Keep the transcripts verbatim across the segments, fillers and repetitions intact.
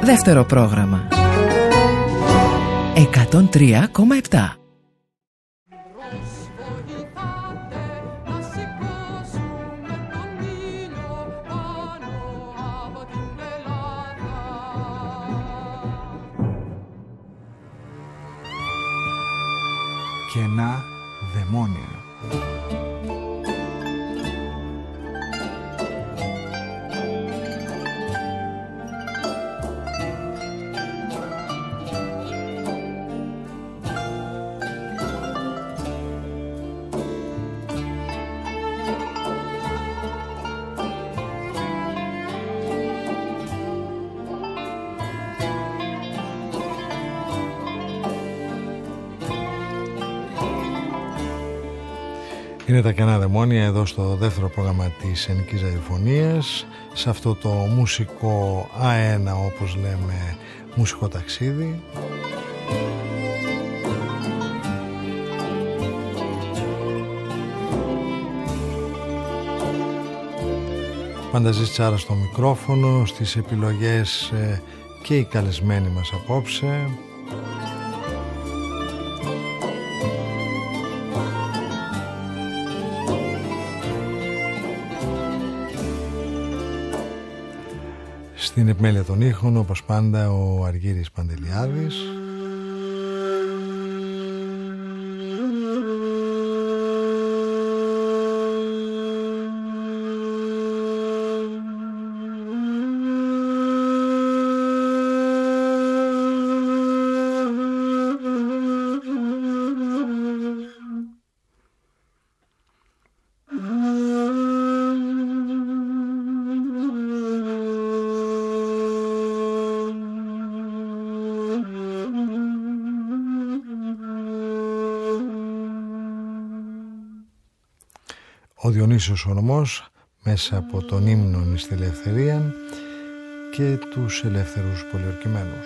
Δεύτερο πρόγραμμα εκατόν τρία κόμμα επτά. Κενά δαιμόνια. Είναι τα κενά δαιμόνια εδώ στο δεύτερο πρόγραμμα της Ενικής Ραδιοφωνίας, σε αυτό το μουσικό αένα, όπως λέμε, μουσικό ταξίδι. Φανταζής Τσάρα στο μικρόφωνο, στις επιλογές και οι καλεσμένοι μας απόψε. Στην επιμέλεια των ήχων, όπως πάντα, ο Αργύρης Παντελιάδης. Ο Διονύσιος Ορμός μέσα από τον ύμνον εις τη ελευθερία και τους ελεύθερους πολιορκημένους.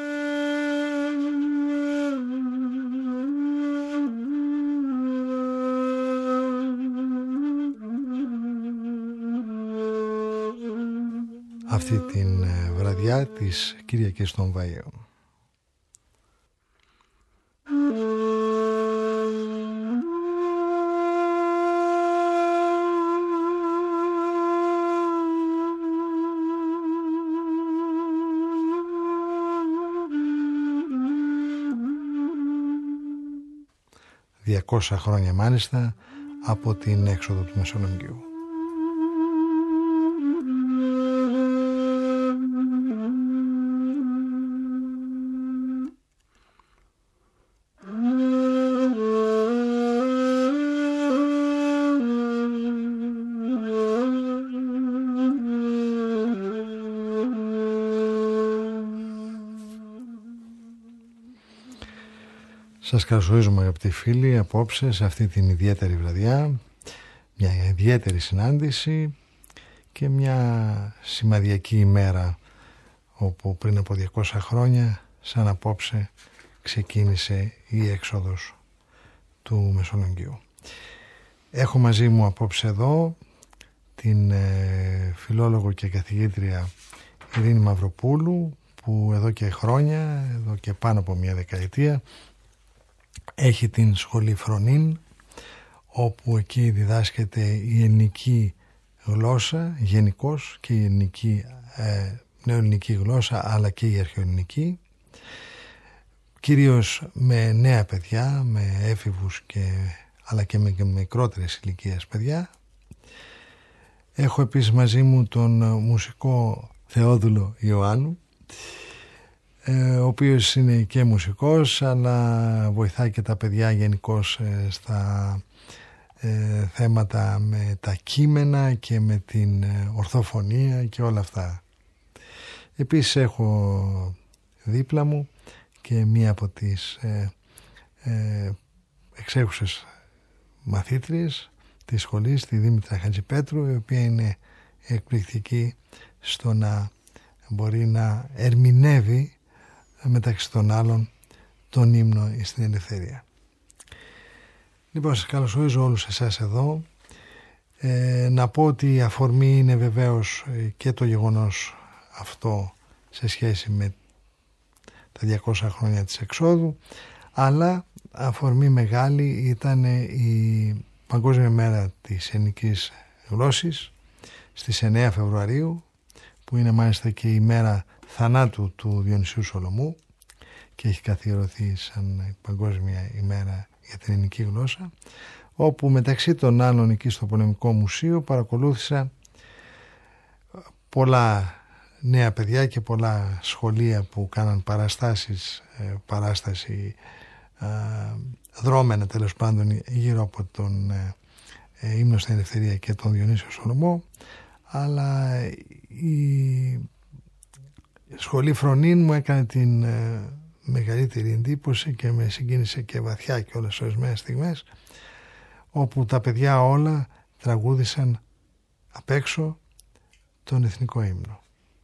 Αυτή την βραδιά της Κυριακής των Βαΐων. διακόσια χρόνια μάλιστα από την έξοδο του Μεσολογγίου. Σας καλωσορίζουμε, αγαπητοί φίλοι, απόψε σε αυτή την ιδιαίτερη βραδιά, μια ιδιαίτερη συνάντηση και μια σημαδιακή ημέρα, όπου πριν από διακόσια χρόνια, σαν απόψε, ξεκίνησε η έξοδος του Μεσολογγίου. Έχω μαζί μου απόψε εδώ την ε, φιλόλογο και καθηγήτρια Ειρήνη Μαυροπούλου, που εδώ και χρόνια, εδώ και πάνω από μια δεκαετία, έχει την σχολή Φρονίν, όπου εκεί διδάσκεται η ελληνική γλώσσα γενικώς και η ελληνική, ε, νεοελληνική γλώσσα, αλλά και η αρχαιοελληνική, κυρίως με νέα παιδιά, με έφηβους και, αλλά και με μικρότερες ηλικίες παιδιά. Έχω επίσης μαζί μου τον μουσικό Θεόδουλο Ιωάννου, ο οποίος είναι και μουσικός, αλλά βοηθάει και τα παιδιά γενικώς στα ε, θέματα με τα κείμενα και με την ορθοφωνία και όλα αυτά. Επίσης έχω δίπλα μου και μία από τις ε, ε, εξέχουσες μαθήτριες της σχολής, τη Δήμητρα Χατζηπέτρου, η οποία είναι εκπληκτική στο να μπορεί να ερμηνεύει μεταξύ των άλλων τον ύμνο στην ελευθερία. Λοιπόν, σας καλωσορίζω όλους εσάς εδώ. Ε, να πω ότι η αφορμή είναι βεβαίως και το γεγονός αυτό σε σχέση με τα διακόσια χρόνια της εξόδου, αλλά αφορμή μεγάλη ήταν η Παγκόσμια Μέρα της Ελληνικής Γλώσσης στις εννέα Φεβρουαρίου, που είναι μάλιστα και η μέρα θανάτου του Διονυσίου Σολομού και έχει καθιερωθεί σαν Παγκόσμια ημέρα για την ελληνική γλώσσα, όπου μεταξύ των άλλων εκεί στο Πολεμικό Μουσείο παρακολούθησα πολλά νέα παιδιά και πολλά σχολεία που κάναν παραστάσεις, παράσταση δρόμενα τέλος πάντων γύρω από τον ύμνο στην ελευθερία και τον Διονύσιο Σολομό, αλλά η σχολή Φρονίν μου έκανε την μεγαλύτερη εντύπωση και με συγκίνησε και βαθιά και όλες ορισμένες στιγμές, όπου τα παιδιά όλα τραγούδησαν απ' έξω τον εθνικό ύμνο.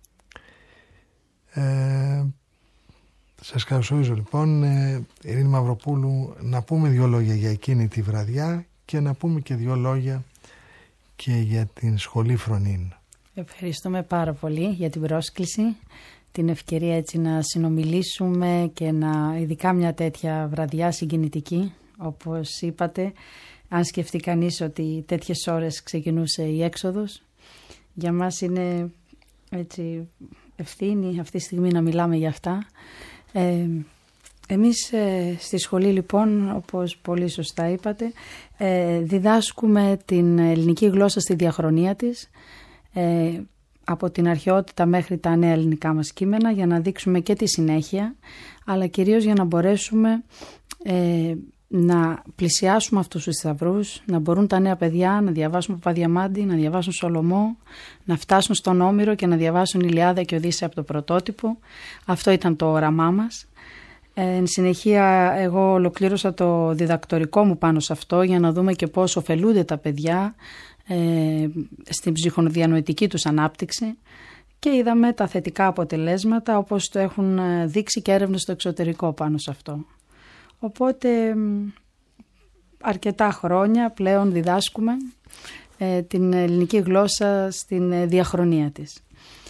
Ε, σας καλωσορίζω λοιπόν, ε, Ειρήνη Μαυροπούλου, να πούμε δύο λόγια για εκείνη τη βραδιά και να πούμε και δύο λόγια και για την σχολή Φρονίν. Ευχαριστούμε πάρα πολύ για την πρόσκληση, την ευκαιρία έτσι να συνομιλήσουμε και να, ειδικά μια τέτοια βραδιά συγκινητική, όπως είπατε, αν σκεφτεί κανείς ότι τέτοιες ώρες ξεκινούσε η έξοδος, για μας είναι έτσι ευθύνη αυτή τη στιγμή να μιλάμε για αυτά. Ε, εμείς ε, στη σχολή λοιπόν, όπως πολύ σωστά είπατε, ε, διδάσκουμε την ελληνική γλώσσα στη διαχρονία της, ε, από την αρχαιότητα μέχρι τα νέα ελληνικά μας κείμενα, για να δείξουμε και τη συνέχεια, αλλά κυρίως για να μπορέσουμε ε, να πλησιάσουμε αυτούς τους θησαυρούς, να μπορούν τα νέα παιδιά να διαβάσουν Παπαδιαμάντη, να διαβάσουν Σολομό, να φτάσουν στον Όμηρο και να διαβάσουν Ηλιάδα και Οδύσσεια από το πρωτότυπο. Αυτό ήταν το όραμά μας. Ε, εν συνεχεία εγώ ολοκλήρωσα το διδακτορικό μου πάνω σε αυτό, για να δούμε και πώς ωφελούνται τα παιδιά ε, στην ψυχοδιανοητική τους ανάπτυξη, και είδαμε τα θετικά αποτελέσματα, όπως το έχουν δείξει και έρευνες στο εξωτερικό πάνω σε αυτό. Οπότε αρκετά χρόνια πλέον διδάσκουμε ε, την ελληνική γλώσσα στην διαχρονία της.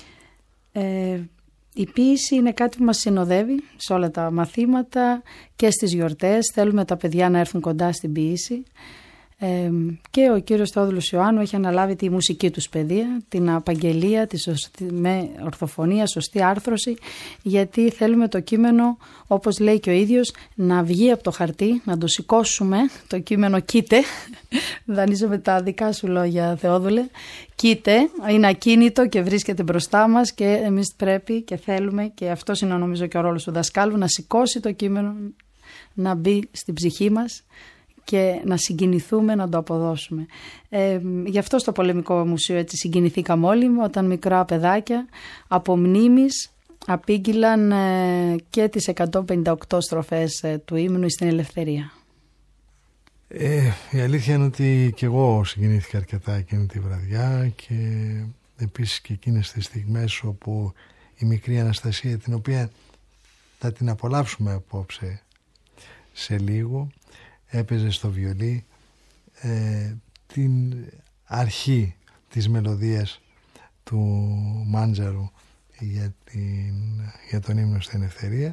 Ε, η ποίηση είναι κάτι που μας συνοδεύει σε όλα τα μαθήματα και στις γιορτές. Θέλουμε τα παιδιά να έρθουν κοντά στην ποίηση. Ε, και ο κύριος Θεόδουλος Ιωάννου έχει αναλάβει τη μουσική τους παιδεία, την απαγγελία, τη σωστή, με ορθοφωνία, σωστή άρθρωση, γιατί θέλουμε το κείμενο, όπως λέει και ο ίδιος, να βγει από το χαρτί, να το σηκώσουμε, το κείμενο κοίται, δανείζομαι τα δικά σου λόγια Θεόδουλε, κοίται, είναι ακίνητο και βρίσκεται μπροστά μας, και εμείς πρέπει και θέλουμε, και αυτός είναι νομίζω και ο ρόλος του δασκάλου, να σηκώσει το κείμενο, να μπει στην ψυχή μας και να συγκινηθούμε, να το αποδώσουμε. Ε, γι' αυτό στο Πολεμικό Μουσείο έτσι συγκινηθήκαμε όλοι, όταν μικρά παιδάκια από μνήμης απήγγειλαν ε, και τις εκατόν πενήντα οκτώ στροφές ε, του ύμνου στην ελευθερία. Ε, η αλήθεια είναι ότι και εγώ συγκινήθηκα αρκετά εκείνη τη βραδιά, και επίσης και εκείνες τις στιγμές όπου η μικρή Αναστασία, την οποία θα την απολαύσουμε απόψε σε λίγο, έπαιζε στο βιολί ε, την αρχή της μελωδίας του Μάντζαρου για, την, για τον ύμνο στην ελευθερία.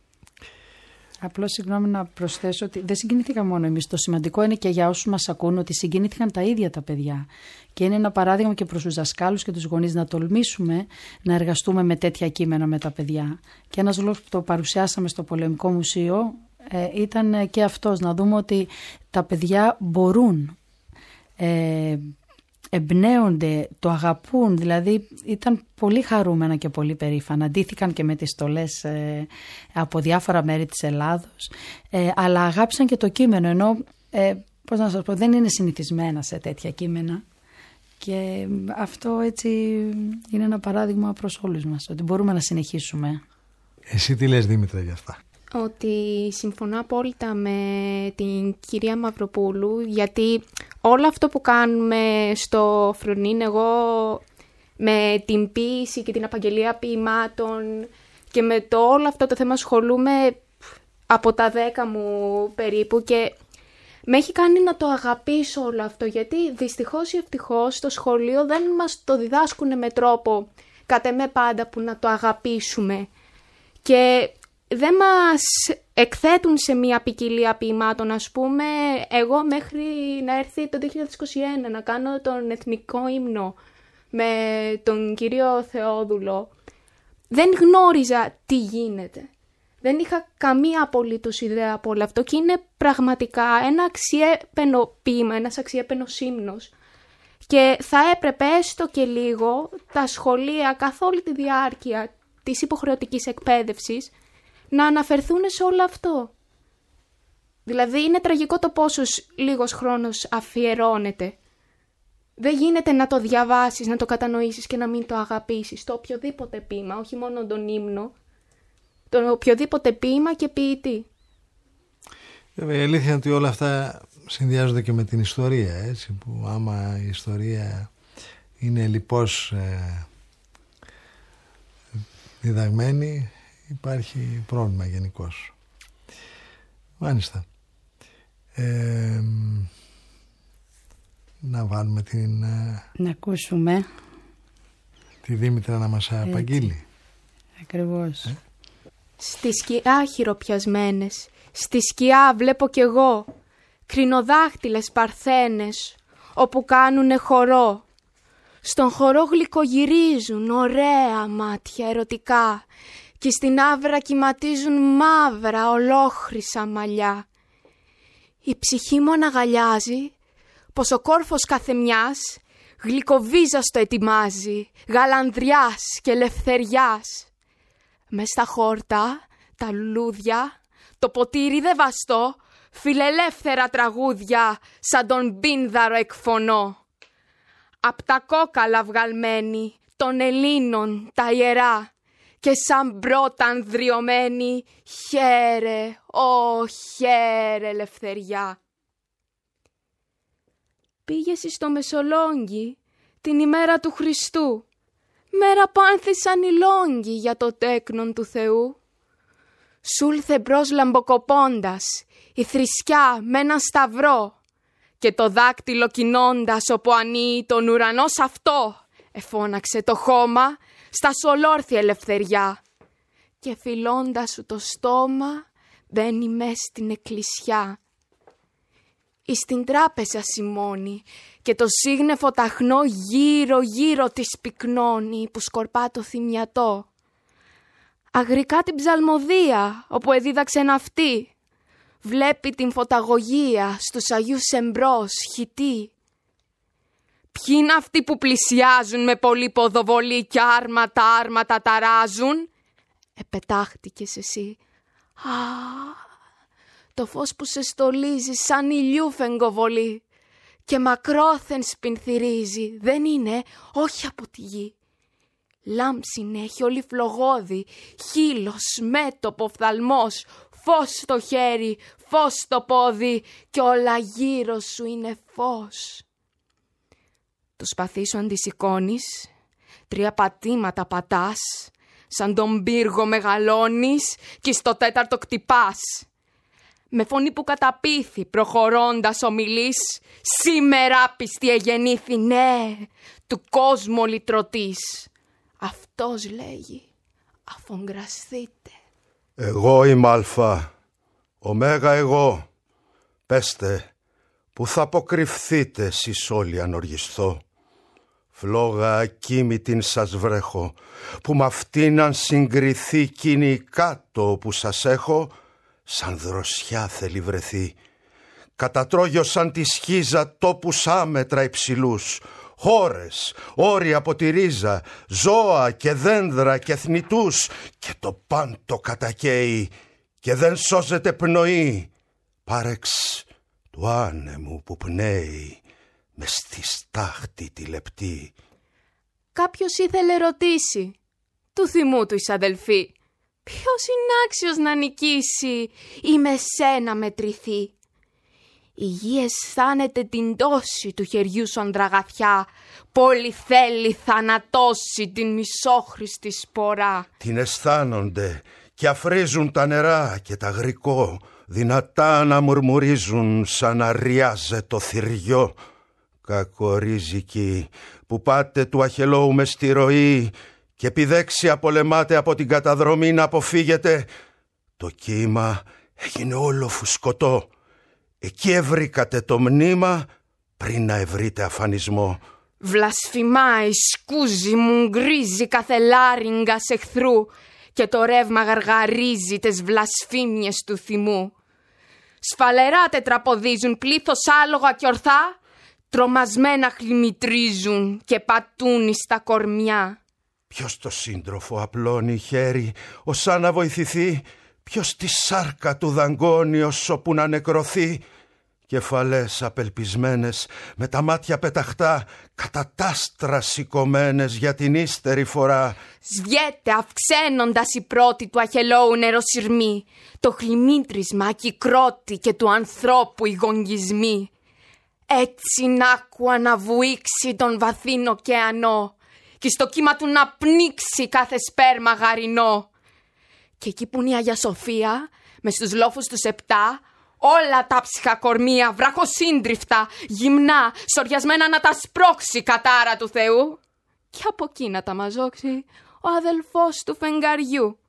Απλώς συγγνώμη να προσθέσω ότι δεν συγκινήθηκα μόνο εμείς. Το σημαντικό είναι και για όσους μας ακούν ότι συγκινήθηκαν τα ίδια τα παιδιά. Και είναι ένα παράδειγμα και προς τους δασκάλους και τους γονείς να τολμήσουμε να εργαστούμε με τέτοια κείμενα με τα παιδιά. Και ένας λόγος που το παρουσιάσαμε στο Πολεμικό Μουσείο ε, ήταν και αυτός, να δούμε ότι τα παιδιά μπορούν, ε, εμπνέονται, το αγαπούν, δηλαδή ήταν πολύ χαρούμενα και πολύ περήφανα. Αντίθηκαν και με τις στολές ε, από διάφορα μέρη της Ελλάδος, ε, αλλά αγάπησαν και το κείμενο, ενώ ε, πώς να σας πω, δεν είναι συνηθισμένα σε τέτοια κείμενα, και αυτό έτσι είναι ένα παράδειγμα προς όλους μας, ότι μπορούμε να συνεχίσουμε. Εσύ τι λες, Δήμητρα, για αυτά? Ότι συμφωνώ απόλυτα με την κυρία Μαυροπούλου, γιατί όλο αυτό που κάνουμε στο Φρονίν, εγώ με την ποίηση και την απαγγελία ποιημάτων και με το όλο αυτό το θέμα ασχολούμαι από τα δέκα μου περίπου, και με έχει κάνει να το αγαπήσω όλο αυτό, γιατί δυστυχώς ή ευτυχώς στο σχολείο δεν μας το διδάσκουν με τρόπο κατ' εμέ πάντα που να το αγαπήσουμε. Και δεν μας εκθέτουν σε μια ποικιλία ποιημάτων. Ας πούμε, εγώ μέχρι να έρθει το δύο χιλιάδες είκοσι ένα να κάνω τον εθνικό ύμνο με τον κύριο Θεόδουλο, δεν γνώριζα τι γίνεται. Δεν είχα καμία απολύτως ιδέα από όλο αυτό και είναι πραγματικά ένα αξιέπαινο ποίημα, ένας αξιέπαινος ύμνος. Και θα έπρεπε έστω και λίγο τα σχολεία καθ' όλη τη διάρκεια της υποχρεωτικής εκπαίδευσης να αναφερθούν σε όλο αυτό. Δηλαδή είναι τραγικό το πόσος λίγος χρόνος αφιερώνεται. Δεν γίνεται να το διαβάσεις, να το κατανοήσεις και να μην το αγαπήσεις. Το οποιοδήποτε ποίημα, όχι μόνο τον ύμνο, το οποιοδήποτε ποίημα και ποιητή. Βέβαια, η αλήθεια είναι ότι όλα αυτά συνδυάζονται και με την ιστορία, έτσι, που άμα η ιστορία είναι λοιπώς ε, διδαγμένη, υπάρχει πρόβλημα γενικώς. Μάλιστα. Ε, να βάλουμε την... Να ακούσουμε. Τη Δήμητρα να μας απαγγείλει. Ακριβώς. Ε? Στη σκιά χειροπιασμένες, στη σκιά βλέπω κι εγώ κρινοδάχτυλες παρθένες, όπου κάνουνε χορό. Στον χορό γλυκογυρίζουν ωραία μάτια ερωτικά και στην άβρα κυματίζουν μαύρα ολόχρυσα μαλλιά. Η ψυχή μου αναγαλιάζει πως ο κόρφος καθεμιάς γλυκοβίζαστο ετοιμάζει, γαλανδριάς και ελευθεριάς. Μες στα χόρτα, τα λουλούδια, το ποτήρι δε βαστώ, φιλελεύθερα τραγούδια σαν τον Πίνδαρο εκφωνώ. Απ' τα κόκαλα βγαλμένη των Ελλήνων τα ιερά και σαν πρώτα ανδριωμένη χαίρε, ω χαίρε ελευθεριά. Πήγες στο Μεσολόγγι την ημέρα του Χριστού, μέρα που άνθησαν οι λόγγοι για το τέκνον του Θεού. Σούλθε μπρος λαμποκοπώντας η θρησκιά με ένα σταυρό και το δάκτυλο κινώντας όπου ανεί τον ουρανό σ' αυτό εφώναξε το χώμα στα σολόρθια ελευθεριά και φιλώντας σου το στόμα μπαίνει μες στην εκκλησιά. Εις την τράπεζα σημώνει και το σύγνεφο ταχνό γύρω γύρω της πυκνώνει που σκορπά το θυμιατό. Αγρικά την ψαλμοδία όπου εδίδαξε ναυτή, βλέπει την φωταγωγία στους Αγίους εμπρός χιτή. Ποιοι είναι αυτοί που πλησιάζουν με πολύ ποδοβολή κι άρματα άρματα ταράζουν? Επετάχτηκες εσύ. Α, το φως που σε στολίζει σαν ηλιού φεγγοβολή και μακρόθεν σπινθυρίζει, δεν είναι, όχι από τη γη. Λάμψην έχει όλη φλογόδη, χείλος, μέτωπο, φθαλμός, φως στο χέρι, φως στο πόδι και όλα γύρω σου είναι φως. Το σπαθί σου αντισηκώνεις, τρία πατήματα πατάς, σαν τον πύργο μεγαλώνεις και στο τέταρτο κτυπάς. Με φωνή που καταπίθει προχωρώντας ομιλείς, σήμερα πιστή εγεννήθη, ναι, του κόσμου λυτρωτής. Αυτός λέγει, αφογκραστείτε. Εγώ είμαι Αλφα, Ωμέγα εγώ. Πέστε, που θα αποκρυφθείτε εσείς όλοι αν οργισθώ. Φλόγα ακίμητην σας βρέχω, που μ' αυτήν αν συγκριθεί εκείνη κάτω που σας έχω, σαν δροσιά θέλει βρεθεί. Κατατρώγιο σαν τη σχίζα τόπους άμετρα υψηλούς, χώρες, όροι από τη ρίζα, ζώα και δένδρα και θνητούς, και το πάντο κατακαίει και δεν σώζεται πνοή, πάρεξ του άνεμου που πνέει μες στη στάχτη τη λεπτή. Κάποιος ήθελε ρωτήσει, του θυμού του εις αδελφή, ποιος είναι άξιος να νικήσει ή με σένα μετρηθεί? Η γη αισθάνεται την τόση του χεριού σου ανδραγαθιά, πολύ θέλει θανατώσει την μισόχρηστη σπορά. Την αισθάνονται και αφρίζουν τα νερά και τα γρικό, δυνατά να μουρμουρίζουν σαν να ριάζε το θηριό. Κακορίζικοι που πάτε του αχελώου μες στη ροή και επιδέξια πολεμάτε από την καταδρομή να αποφύγετε, το κύμα έγινε όλο φουσκωτό. Εκεί ευρήκατε το μνήμα πριν να ευρείτε αφανισμό. Βλασφημάει, σκούζει, μου γκρίζει κάθε λάριγγας εχθρού και το ρεύμα γαργαρίζει τες βλασφήμιες του θυμού. Σφαλερά τετραποδίζουν πλήθος άλογα και ορθά, τρομασμένα χλιμητρίζουν και πατούν στα κορμιά. Ποιος το σύντροφο απλώνει χέρι ως σαν να βοηθηθεί, ποιος τη σάρκα του δαγκώνει όσο που να νεκρωθεί. Κεφαλές απελπισμένες με τα μάτια πεταχτά, κατά τάστρα σηκωμένες για την ύστερη φορά. Σβιέται αυξαίνοντας η πρώτη του αχελώου νεροσυρμή, το χλιμήτρισμα κυκρότη και του ανθρώπου οι γονγισμοί. Έτσι να άκουα να βουήξει τον βαθύν ωκεανό και στο κύμα του να πνίξει κάθε σπέρμα γαρινό. Και εκεί που είναι η Αγία Σοφία, μες στους λόφους τους επτά, όλα τα ψυχακορμία, βραχοσύντριφτα, γυμνά, σοριασμένα να τα σπρώξει κατάρα του Θεού και από εκεί να τα μαζόξει ο αδελφός του φεγγαριού.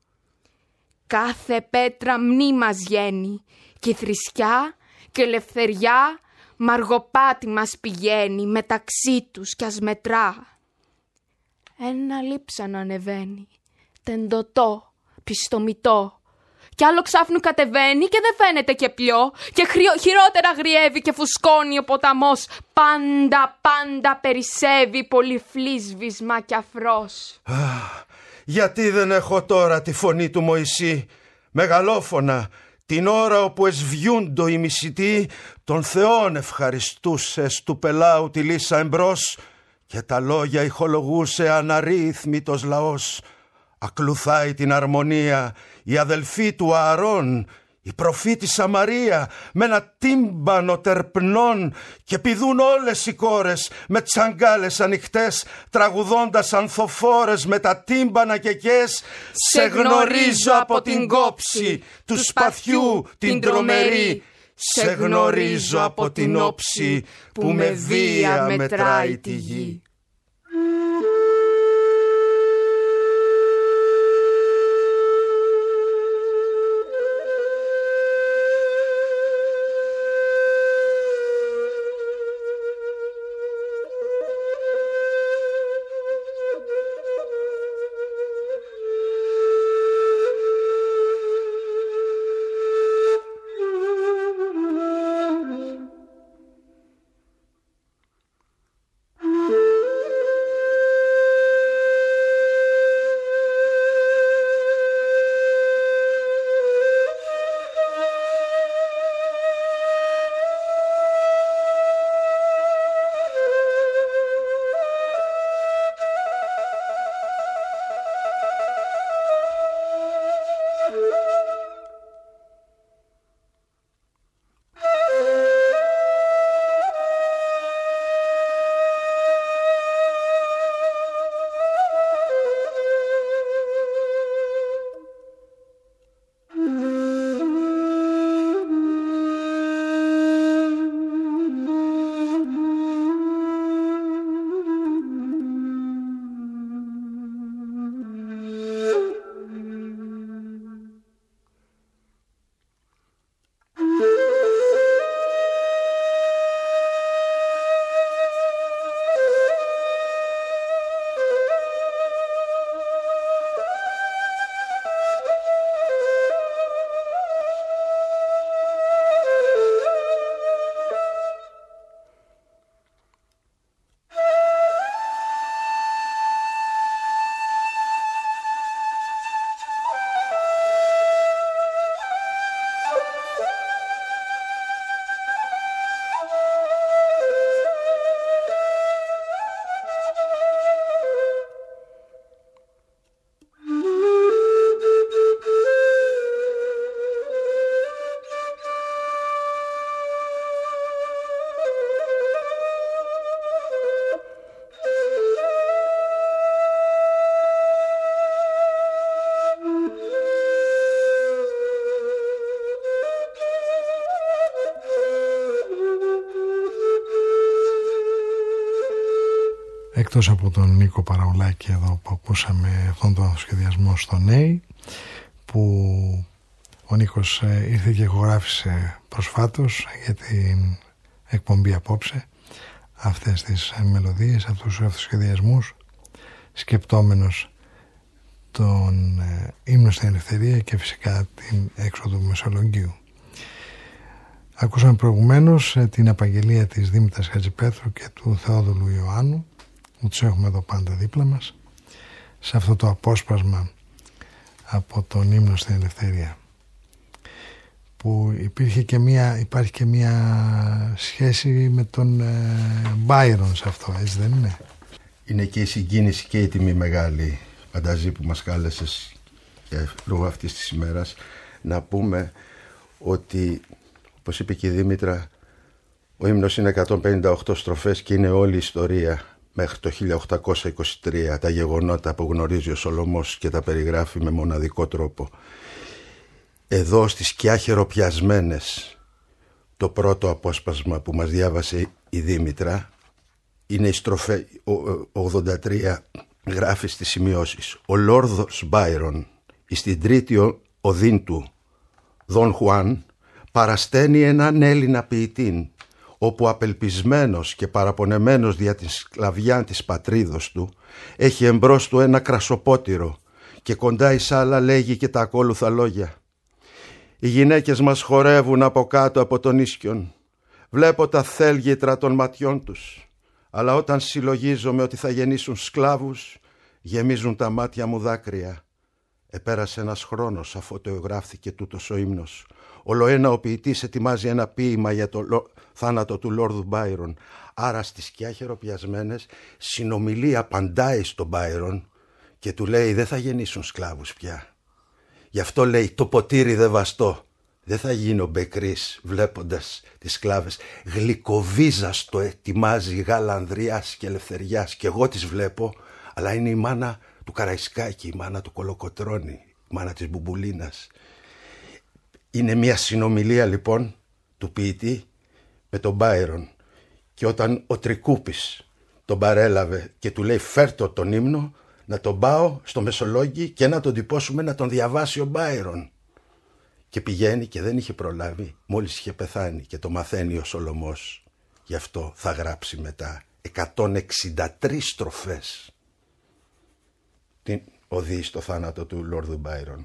Κάθε πέτρα μνήμας γένει και η θρησκιά και η ελευθεριά μαργοπάτι μας πηγαίνει μεταξύ τους κι ας μετρά. Ένα λείψανο ανεβαίνει, τεντωτό, πιστομητό, κι άλλο ξάφνου κατεβαίνει και δεν φαίνεται και πλειό και χειρότερα γριεύει και φουσκώνει ο ποταμός. Πάντα, πάντα περισσεύει πολυφλίσβισμα κι αφρός. Γιατί δεν έχω τώρα τη φωνή του Μωυσή, μεγαλόφωνα, την ώρα όπου εσβιούντο οι μισητοί, τον Θεόν ευχαριστούσες του πελάου τη λύσα εμπρός και τα λόγια ηχολογούσε αναρρύθμιτος λαός. Ακλουθάει την αρμονία η αδελφή του Ααρών, η προφήτησα Μαρία, με ένα τύμπανο τερπνών και πηδούν όλες οι κόρες με τσαγκάλες ανοιχτές, τραγουδώντας ανθοφόρες με τα τύμπανα κεκές. Σε γνωρίζω από την κόψη του σπαθιού την τρομερή, σε γνωρίζω από την όψη που με βία μετράει τη γη. εκτός από τον Νίκο Παραουλάκη εδώ που ακούσαμε αυτόν τον σχεδιασμό στο ΝΕΙ, που ο Νίκος ήρθε και ηχογράφησε προσφάτως για την εκπομπή απόψε αυτές τις μελωδίες, αυτούς τους αυτοσχεδιασμούς, σκεπτόμενος τον ε, ύμνο στην ελευθερία και φυσικά την έξοδο του Μεσολογγίου. Ακούσαμε προηγουμένως ε, την απαγγελία της Δήμητρας Χατζηπέτρου και του Θεόδουλου Ιωάννου, που τους έχουμε εδώ πάντα δίπλα μας, σε αυτό το απόσπασμα από τον ύμνο στην ελευθερία, που υπήρχε και μια, υπάρχει και μια σχέση με τον Μπάιρον σε αυτό, έτσι δεν είναι? Είναι και η συγκίνηση και η τιμή μεγάλη, Φανταζή, που μας κάλεσες και λόγω αυτής της ημέρας να πούμε ότι, όπως είπε και η Δήμητρα, ο ύμνος είναι εκατόν πενήντα οκτώ στροφές και είναι όλη η ιστορία μέχρι το χίλια οκτακόσια είκοσι τρία, τα γεγονότα που γνωρίζει ο Σολομός και τα περιγράφει με μοναδικό τρόπο. Εδώ στις σκιά χεροπιασμένες, το πρώτο απόσπασμα που μας διάβασε η Δήμητρα είναι η στροφέ ογδόντα τρία, γράφει στις σημειώσεις: ο Λόρδος Μπάιρον εις την τρίτη οδύν του Δον Χουάν παρασταίνει έναν Έλληνα ποιητήν, όπου απελπισμένος και παραπονεμένος δια την σκλαβιά της πατρίδος του έχει εμπρός του ένα κρασοπότηρο και κοντά εις άλλα λέγει και τα ακόλουθα λόγια: οι γυναίκες μας χορεύουν από κάτω από τον ίσκιον, βλέπω τα θέλγητρα των ματιών τους, αλλά όταν συλλογίζομαι ότι θα γεννήσουν σκλάβους, γεμίζουν τα μάτια μου δάκρυα. Επέρασε ένας χρόνος αφού το εγγράφθηκε τούτος ο ύμνος. Ολοένα ο ποιητής ετοιμάζει ένα ποίημα για το λο... θάνατο του Λόρδου Μπάιρον. Άρα στις σκιά χεροπιασμένες συνομιλεί, απαντάει στον Μπάιρον και του λέει: δεν θα γεννήσουν σκλάβους πια. Γι' αυτό λέει: το ποτήρι δεν βαστώ. Δεν θα γίνω μπεκρής βλέποντας τις σκλάβες. Γλυκοβίζας το ετοιμάζει γάλα ανδριάς και ελευθεριάς, και εγώ τις βλέπω, αλλά είναι η μάνα του Καραϊσκάκη, η μάνα του Κολοκοτρώνη, η μάνα της Μπουμπουλίνας. Είναι μια συνομιλία λοιπόν του ποιητή με τον Μπάιρον, και όταν ο Τρικούπης τον παρέλαβε και του λέει: φέρτο τον ύμνο να τον πάω στο Μεσολόγγι και να τον τυπώσουμε να τον διαβάσει ο Μπάιρον. Και πηγαίνει και δεν είχε προλάβει, μόλις είχε πεθάνει, και το μαθαίνει ο Σολομός. Γι' αυτό θα γράψει μετά εκατόν εξήντα τρεις στροφές την οδή στο θάνατο του Λόρδου Μπάιρον.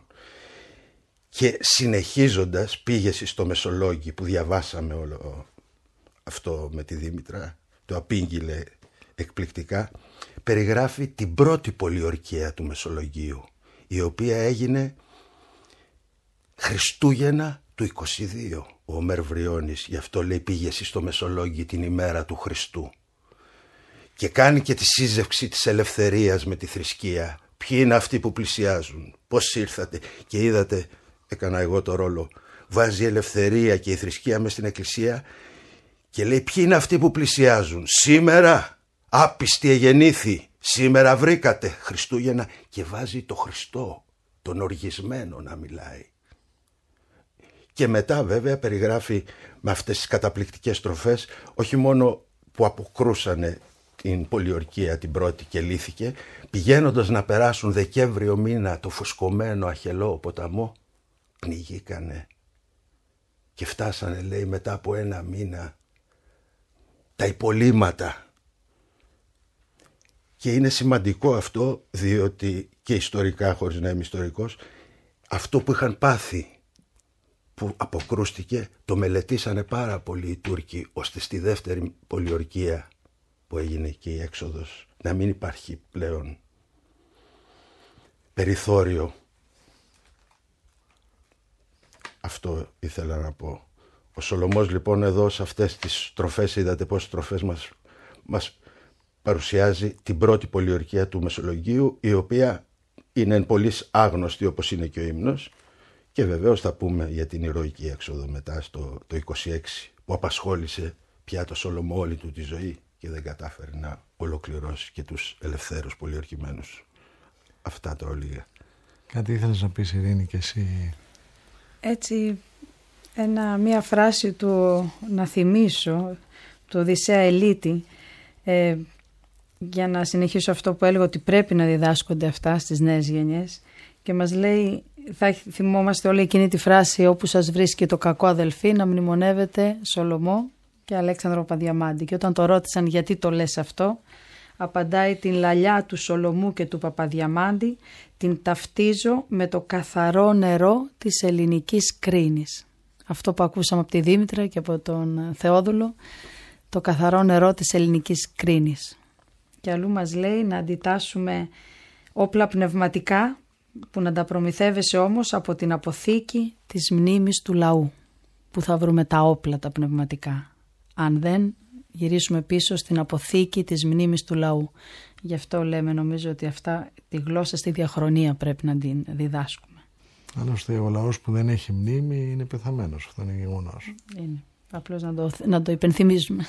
Και συνεχίζοντας πήγε στο Μεσολόγγι που διαβάσαμε όλο αυτό με τη Δήμητρα, το απήγγειλε εκπληκτικά, περιγράφει την πρώτη πολιορκία του Μεσολογγίου, η οποία έγινε Χριστούγεννα του είκοσι δύο. Ο Ομέρ Βριώνης γι' αυτό λέει: πήγε στο Μεσολόγγι την ημέρα του Χριστού, και κάνει και τη σύζευξη της ελευθερίας με τη θρησκεία. Ποιοι είναι αυτοί που πλησιάζουν, πώς ήρθατε? Και είδατε, έκανα εγώ το ρόλο, βάζει η ελευθερία και η θρησκεία μες στην εκκλησία και λέει: ποιοι είναι αυτοί που πλησιάζουν? Σήμερα άπιστη εγεννήθη, σήμερα βρήκατε Χριστούγεννα, και βάζει το Χριστό, τον οργισμένο, να μιλάει. Και μετά βέβαια περιγράφει με αυτές τις καταπληκτικές στροφές όχι μόνο που αποκρούσανε την πολιορκία την πρώτη και λύθηκε, πηγαίνοντας να περάσουν Δεκέμβριο μήνα το φουσκωμένο αχελό ποταμό, πνιγήκανε και φτάσανε, λέει, μετά από ένα μήνα τα υπολείμματα. Και είναι σημαντικό αυτό, διότι και ιστορικά, χωρίς να είμαι ιστορικός, αυτό που είχαν πάθει, που αποκρούστηκε, το μελετήσανε πάρα πολύ οι Τούρκοι, ώστε στη δεύτερη πολιορκία που έγινε και η έξοδος να μην υπάρχει πλέον περιθώριο. Αυτό ήθελα να πω. Ο Σολομός λοιπόν εδώ σε αυτές τις στροφές, είδατε πόσες στροφές μας, μας παρουσιάζει την πρώτη πολιορκία του Μεσολογγίου, η οποία είναι εν πολλοίς άγνωστη, όπως είναι και ο ύμνος. Και βεβαίως θα πούμε για την ηρωική έξοδο μετά στο το είκοσι έξι, που απασχόλησε πια το Σολομό όλη του τη ζωή και δεν κατάφερε να ολοκληρώσει και τους ελευθέρους πολιορκημένους. Αυτά τα ολίγα. Κάτι ήθελες να πεις, Ειρήνη, και εσύ? Έτσι, ένα, μία φράση του να θυμίσω, του Οδυσσέα Ελίτη, ε, για να συνεχίσω αυτό που έλεγα, ότι πρέπει να διδάσκονται αυτά στις νέες γενιές, και μας λέει, θα θυμόμαστε όλη εκείνη τη φράση «Όπου σας βρίσκει το κακό αδελφοί, να μνημονεύετε Σολομό και Αλέξανδρο Παπαδιαμάντη». Και όταν το ρώτησαν γιατί το λες αυτό, απαντάει, την λαλιά του Σολομού και του Παπαδιαμάντη την ταυτίζω με το καθαρό νερό της ελληνικής κρίνης. Αυτό που ακούσαμε από τη Δήμητρα και από τον Θεόδουλο, το καθαρό νερό της ελληνικής κρίνης. Και αλλού μας λέει να αντιτάσσουμε όπλα πνευματικά, που να τα προμηθεύεσαι όμως από την αποθήκη της μνήμης του λαού, που θα βρούμε τα όπλα τα πνευματικά. Αν δεν γυρίσουμε πίσω στην αποθήκη της μνήμης του λαού. Γι' αυτό λέμε, νομίζω ότι αυτά τη γλώσσα στη διαχρονία πρέπει να την διδάσκουμε. Άλλωστε ο λαός που δεν έχει μνήμη είναι πεθαμένος, αυτό είναι γεγονός. Είναι, απλώς να το, να το υπενθυμίζουμε.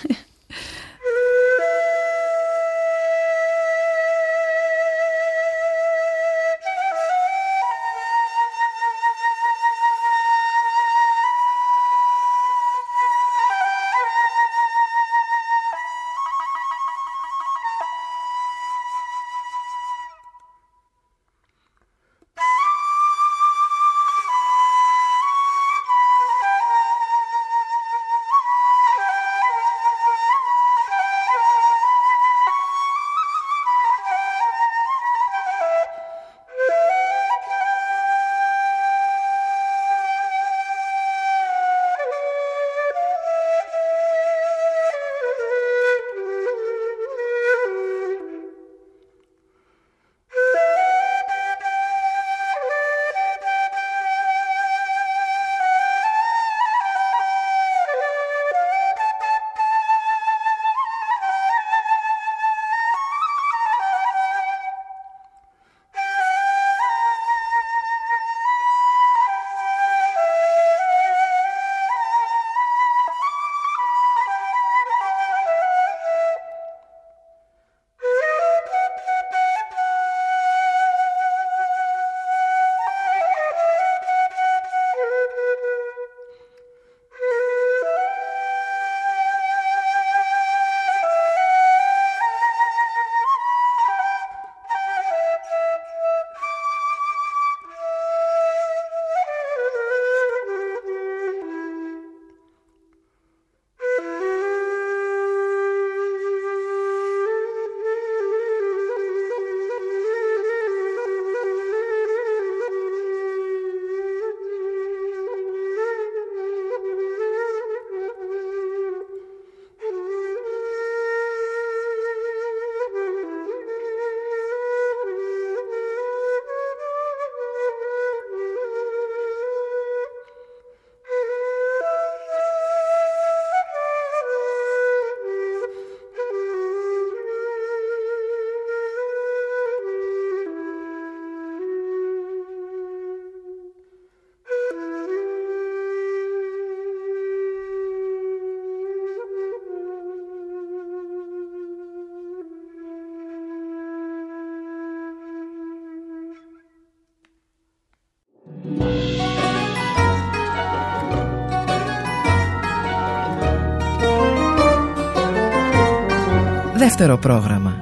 Δεύτερο πρόγραμμα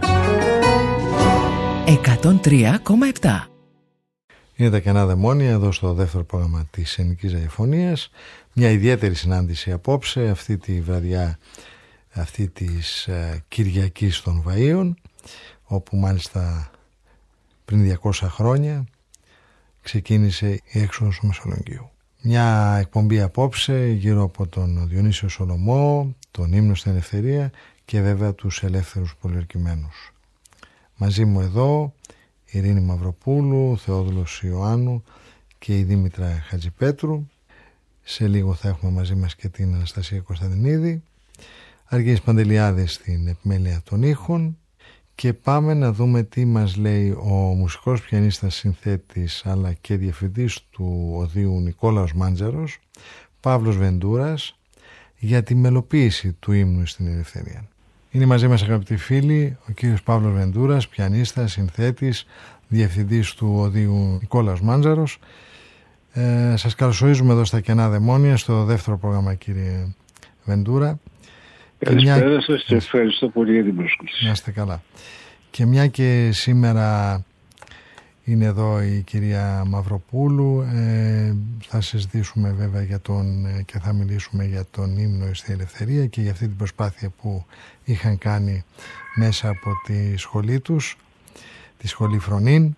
εκατόν τρία κόμμα επτά. Είναι τα κενά δαιμόνια εδώ στο δεύτερο πρόγραμμα της Ελληνικής Ραδιοφωνίας. Μια ιδιαίτερη συνάντηση απόψε, αυτή τη βραδιά, αυτή της ε, Κυριακής των Βαΐων, όπου μάλιστα πριν διακόσια χρόνια ξεκίνησε η έξοδος του Μεσολογγίου. Μια εκπομπή απόψε γύρω από τον Διονύσιο Σολομό, τον ύμνο στην ελευθερία και βέβαια τους ελεύθερους πολιορκημένους. Μαζί μου εδώ η Ειρήνη Μαυροπούλου, Θεόδουλος Ιωάννου και η Δήμητρα Χατζηπέτρου. Σε λίγο θα έχουμε μαζί μας και την Αναστασία Κωνσταντινίδη, Αργύρης Παντελιάδης στην επιμέλεια των ήχων, και πάμε να δούμε τι μας λέει ο μουσικός πιανίστας, συνθέτης αλλά και διευθυντής του οδείου Νικόλαος Μάντζαρος, Παύλος Βεντούρας, για τη μελοποίηση του ύμνου στην ελευθερία. Είναι μαζί μας, αγαπητοί φίλοι, ο κύριος Παύλος Βεντούρας, πιανίστας, συνθέτης, διευθυντής του οδείου Νικόλαος Μάντζαρος. Ε, σας καλωσορίζουμε εδώ στα κενά δαιμόνια, στο δεύτερο πρόγραμμα, κύριε Βεντούρα. Καλησπέρα μια... σας και ευχαριστώ πολύ για την πρόσκληση. Να είστε καλά. Και μια και σήμερα είναι εδώ η κυρία Μαυροπούλου, ε, θα συζητήσουμε βέβαια για τον, και θα μιλήσουμε για τον ύμνο στην ελευθερία και για αυτή την προσπάθεια που είχαν κάνει μέσα από τη σχολή τους, τη σχολή Φρονίν.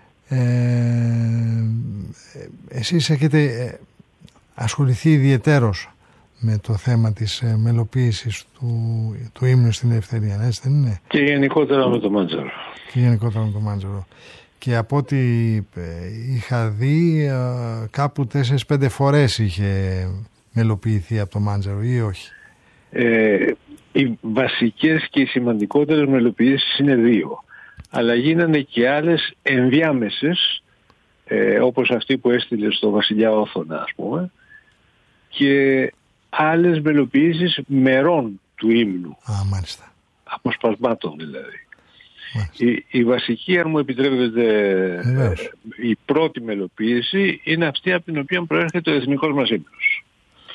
Ε, εσείς έχετε ασχοληθεί ιδιαιτέρως με το θέμα της μελοποίησης του, του ύμνου στην ελευθερία, έτσι δεν είναι? Και γενικότερα με το Μάντζαρο. Και γενικότερα με το Μάντζαρο. Και από ό,τι είχα δει, κάπου τέσσερις πέντε φορές είχε μελοποιηθεί από το Μάντζαρο, ή όχι? Ε, οι βασικές και οι σημαντικότερες μελοποιήσεις είναι δύο. Αλλά γίνανε και άλλες ενδιάμεσες, ε, όπως αυτή που έστειλε στο Βασιλιά Όθωνα, ας πούμε, και άλλες μελοποιήσεις μερών του ύμνου. Α, μάλιστα. Αποσπασμάτων δηλαδή. Η, η βασική, αν μου επιτρέπετε, ε, η πρώτη μελοποίηση είναι αυτή από την οποία προέρχεται ο εθνικός μας ύμνος.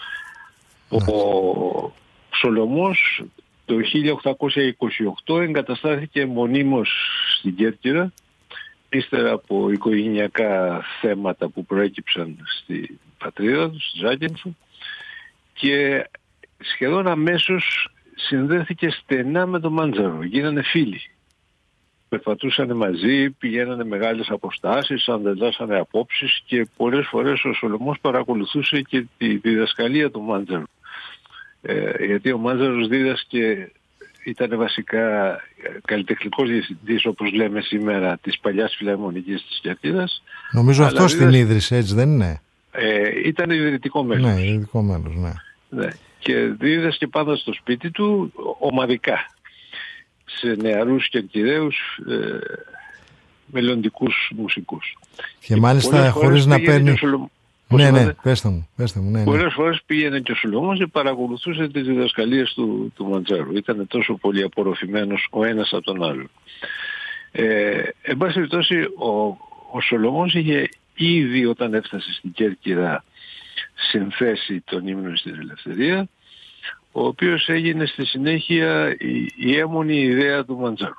Ο Σολομός το χίλια οκτακόσια είκοσι οκτώ εγκαταστάθηκε μονίμως στην Κέρκυρα, ύστερα από οικογενειακά θέματα που προέκυψαν στη πατρίδα του, στη Ζάκυνθο, και σχεδόν αμέσως συνδέθηκε στενά με το Μάντζαρο. Γίνανε φίλοι. Περπατούσαν μαζί, πηγαίνανε μεγάλες αποστάσεις, ανταλλάσσανε απόψεις και πολλές φορές ο Σολομός παρακολουθούσε και τη διδασκαλία του Μάντζαρου. Ε, γιατί ο Μάντζαρος δίδασκε, ήταν βασικά καλλιτεχνικός διευθυντής, όπως λέμε σήμερα, της παλιάς φιλαρμονικής της Κέρκυρας. Νομίζω αυτός την ίδρυσε, έτσι δεν είναι? Ε, ήταν ιδρυτικό μέλος. Ναι, ιδρυτικό μέλος, ναι. ναι. Και δίδασκε πάντα στο σπίτι του ομαδικά σε νεαρούς κερκυραίους ε, μελλοντικούς μουσικούς. Και, και μάλιστα χωρίς να παίρνει... Σολο... Ναι, ναι, πέστε μου, πέστε μου. Ναι, ναι. Πολλές φορές πήγαινε και ο Σολομός και παρακολουθούσε τις διδασκαλίες του, του Μαντζάρου. Ήταν τόσο πολύ απορροφημένος ο ένας από τον άλλο. Ε, εν πάση περιπτώσει, ο, ο Σολομός είχε ήδη, όταν έφτασε στην Κέρκυρα, συνθέσει τον ύμνο στην ελευθερία, ο οποίος έγινε στη συνέχεια η, η έμμονη ιδέα του Μαντζάρου,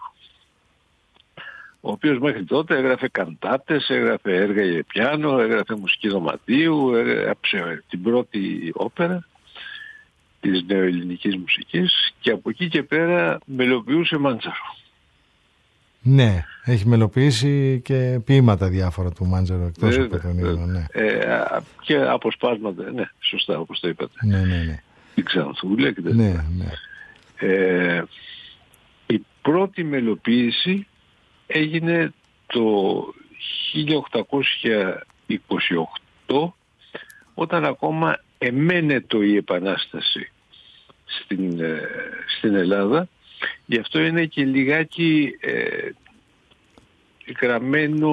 ο οποίος μέχρι τότε έγραφε καντάτες, έγραφε έργα για πιάνο, έγραφε μουσική δωματίου, έγραψε την πρώτη όπερα της νεοελληνικής μουσικής και από εκεί και πέρα μελοποιούσε Μάντζαρο. Ναι, έχει μελοποιήσει και ποίηματα διάφορα του Μάντζαρο εκτός ε, από τον ύμνο, ναι. Ε, και αποσπάσματα, ναι, σωστά όπως το είπατε. Ναι, ναι, ναι. Η Ξανθούλα και τα ναι, ναι. Ε, η πρώτη μελοποίηση έγινε το χίλια οκτακόσια είκοσι οκτώ, όταν ακόμα εμένετο η Επανάσταση στην, ε, στην Ελλάδα. Γι' αυτό είναι και λιγάκι ε, γραμμένο